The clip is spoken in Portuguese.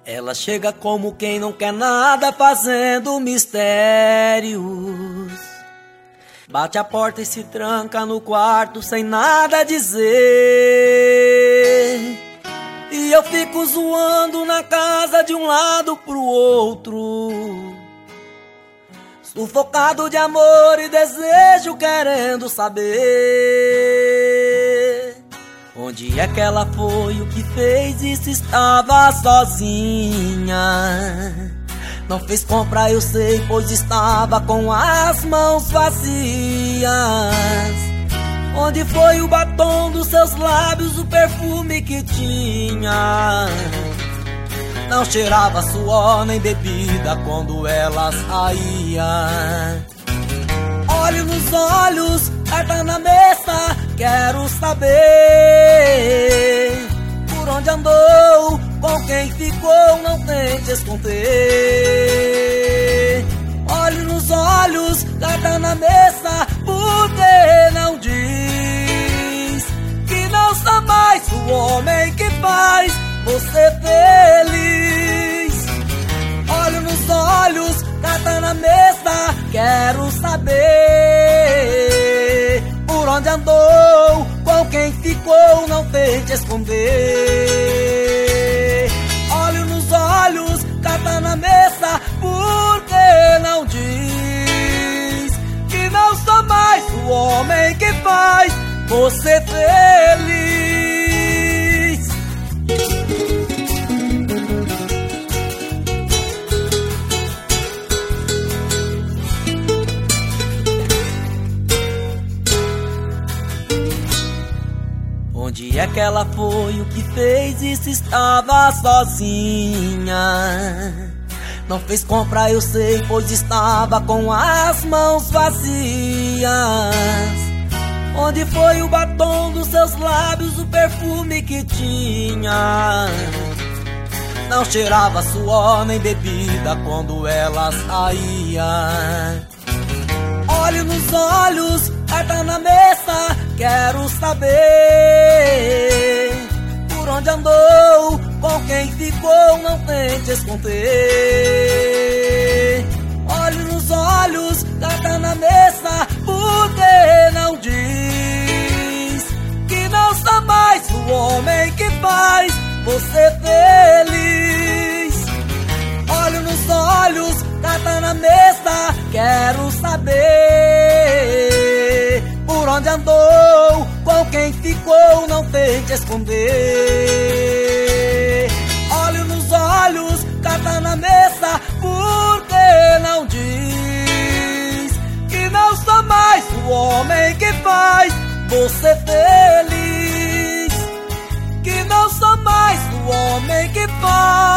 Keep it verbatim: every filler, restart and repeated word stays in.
Ela chega como quem não quer nada, fazendo mistérios. Bate a porta e se tranca no quarto sem nada dizer. E eu fico zoando na casa de um lado pro outro, sufocado de amor e desejo, querendo saber onde é que ela foi, o que fez e se estava sozinha. Não fez compra, eu sei, pois estava com as mãos vazias. Onde foi o batom dos seus lábios, o perfume que tinha? Não cheirava suor nem bebida quando ela saía. Olho nos olhos, carta na mesa, quero saber por onde andou, com quem ficou, não tente esconder. Olho nos olhos, carta na mesa, por que não diz que não sou mais o homem que faz você feliz? Olho nos olhos, carta na mesa, quero saber por onde andou, com quem ficou, não tente esconder. Olho nos olhos, carta na mesa, por que não diz que não sou mais o homem que faz você feliz? Onde é que ela foi, o que fez e se estava sozinha? Não fez compra, eu sei, pois estava com as mãos vazias. Onde foi o batom dos seus lábios, o perfume que tinha? Não cheirava suor nem bebida quando ela saía. Olho nos olhos, carta na mesa, quero saber por onde andou, com quem ficou, não tente esconder. Olho nos olhos, carta na mesa, por que não diz que não sou mais o homem que faz você feliz? Olho nos olhos, carta na mesa, quero saber por onde andou, com quem ficou, não tente esconder. Olho nos olhos, carta na mesa, por que não diz que não sou mais o homem que faz você feliz? Que não sou mais o homem que faz